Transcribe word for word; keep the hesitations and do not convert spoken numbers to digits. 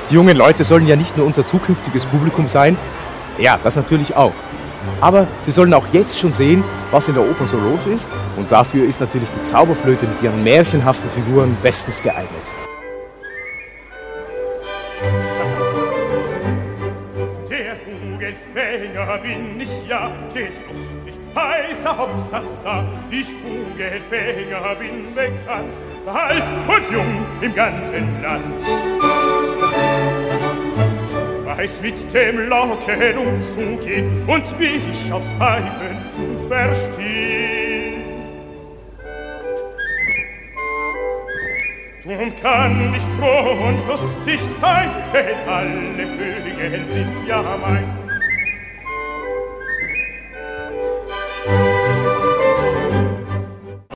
Die jungen Leute sollen ja nicht nur unser zukünftiges Publikum sein, ja, das natürlich auch. Aber sie sollen auch jetzt schon sehen, was in der Oper so los ist, und dafür ist natürlich die Zauberflöte mit ihren märchenhaften Figuren bestens geeignet. Der Vogelfänger bin ich ja, geht lustig, heißer Hopsassa. Ich Vogelfänger bin bekannt, alt und jung im ganzen Land. Weiß mit dem Locken umzugehen und wie ich aufs Pfeifen zu verstehen. Drum kann ich froh und lustig sein, denn alle Vögel sind ja mein.